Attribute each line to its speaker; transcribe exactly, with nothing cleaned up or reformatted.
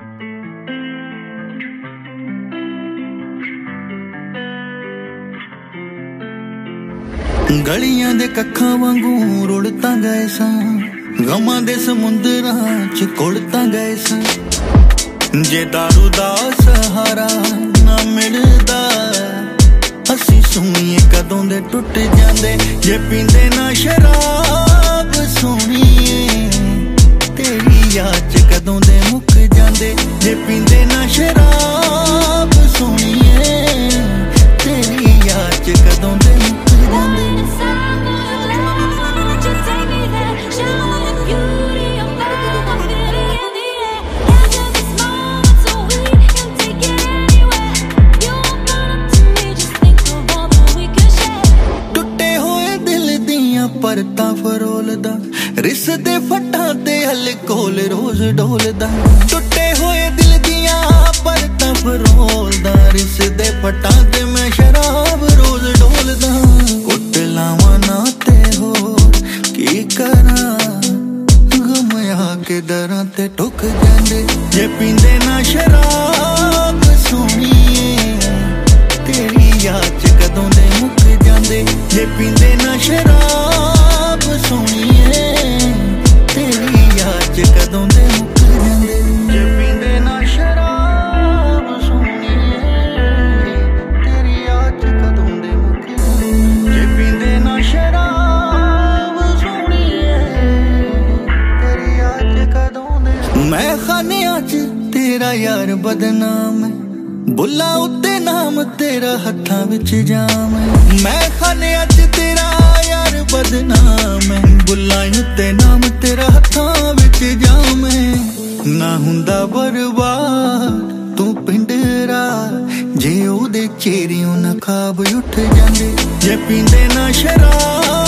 Speaker 1: ਗਲੀਆਂ ਦੇ ਕੱਖਾਂ ਵਾਂਗੂ ਰੁੜ ਤਾਂ ਗਏ ਸਾਂ, ਗਮਾਂ ਦੇ ਸਮੁੰਦਰਾਂ ਚ ਕੁੜ ਤਾਂ ਗਏ ਸਾਂ। ਜੇ ਦਾਰੂ ਦਾ ਸਹਾਰਾ ਨਾ ਮਿਲਦਾ, ਅਸੀਂ ਸੋਹਣੀਏ ਕਦੋਂ ਦੇ ਟੁੱਟ ਜਾਂਦੇ। ਜੇ ਪੀਂਦੇ ਨਾ ਸ਼ਰਾਬ ਸੋਹਣੀਏ, ਤੇਰੀ ਯਾਦ ਚ ਕਦੋਂ ਦੇ ਮੁੱਕ ਜਾਂਦੇ। ਜੇ ਪੀਂਦੇ ਨਾ ਸ਼ਰਾਬ ਸੋਹਣੀਏ, ਤੇਰੀ ਯਾਦ ਚ ਕਦੋਂ ਦੇ ਮੁੱਕ ਜਾਂਦੇ। ਪਰਤਾਂ ਫਰੋਲਦਾ, ਰਿਸ ਦੇ ਫੱਟਾਂ ਤੇ ਹਲਕੋਲ ਰੋਜ਼ ਡੋਲਦਾ। ਟੁੱਟੇ ਹੋਏ ਦਿਲ ਦੀਆਂ ਪਰਤਾਂ ਫਰੋਲਦਾ, ਰਿਸ ਦੇ ਫੱਟਾਂ ਤੇ ਮੈਂ ਸ਼ਰਾਬ ਰੋਜ਼ ਡੋਲਦਾ। ਕੁੱਟ ਲਾਵਾਂ ਨਾ ਤੇ ਹੋਰ ਕੀ ਕਰਾਂ, ਗਮ ਆ ਕੇ ਦਰਾਂ ਤੇ ਟੁੱਕ ਜਾਂਦੇ। ਜੇ ਪੀਂਦੇ ਨਾ ਸ਼ਰਾਬ ਸੋਹਣੀਏ, ਤੇਰੀ ਯਾਦ ਚ ਕਦੋਂ ਦੇ ਮੁੱਕ ਜਾਂਦੇ। ਜੇ ਪੀਂਦੇ ਨਾ ਸ਼ਰਾਬ ਸੋਹਣੀਏ, ਤੇਰੀ ਯਾਦ ਚ ਕਦੋਂ ਦੇ ਮੁੱਕ ਜਾਂਦੇ। ਜੇ ਪੀਂਦੇ ਨਾ ਸ਼ਰਾਬ ਸੋਹਣੀਏ, ਤੇਰੀ ਯਾਦ ਚ ਕਦੋਂ ਦੇ ਮੁੱਕ ਜਾਂਦੇ। ਜੇ ਪੀਂਦੇ ਨਾ ਸ਼ਰਾਬ ਸੋਹਣੀਏ, ਤੇਰੀ ਯਾਦ ਚ ਕਦੋਂ ਦੇ। ਮੈਂ ਖਾਨਿਆਂ ਚ ਤੇਰਾ ਯਾਰ ਬਦਨਾਮ, ਬੁੱਲਾਂ ਉੱਤੇ ਨਾਮ ਤੇਰਾ ਹੱਥਾਂ ਵਿੱਚ ਜਾਮ। ਮੈਂ ਖਾਨਿਆਂ ਚ ਤੇਰਾ ਯਾਰ ਬਦਨਾਮ, ਬੁੱਲਾਂ ਉੱਤੇ ਨਾਮ ਤੇਰਾ ਹੱਥਾਂ ਵਿੱਚ ਜਾਮ। ਨਾ ਹੁੰਦਾ ਬਰਬਾਦ ਤੂੰ ਪਿੰਡਰਾ, ਜੇ ਉਹਦੇ ਚਿਹਰਿਓਂ ਨਾ ਖਾਬ ਉੱਠ ਜਾਂਦੇ। ਜੇ ਪੀਂਦੇ ਨਾ ਸ਼ਰਾਬ